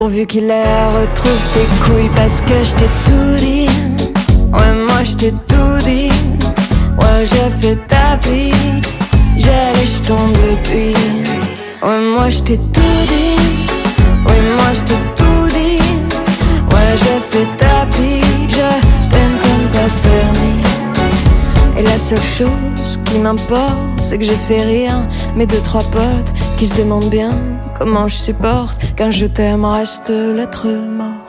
Pourvu qu'il les retrouve tes couilles parce que je t'ai tout dit. Ouais, moi je t'ai tout dit. Ouais, j'ai fait tapis. J'ai les jetons depuis. Ouais, moi je t'ai tout dit. Oui, moi je t'ai tout dit. Ouais, j'ai fait tapis. Je t'aime comme pas permis. Et la seule chose qui m'importe, c'est que j'ai fait rien. Mes 2-3 potes qui se demandent bien comment je supporte quand je t'aime reste lettre morte.